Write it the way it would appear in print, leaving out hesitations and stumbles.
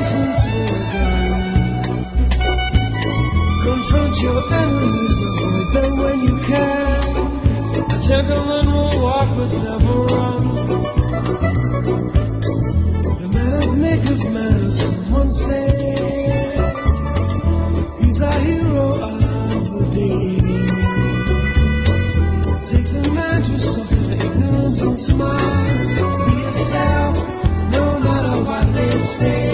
license for a gun. Confront your enemies, avoid them when you can. A gentleman will walk but never run. The manners make of manners, someone say. He's a hero of the day. Takes a man to suffer ignorance and smile. Be yourself, no matter what they say.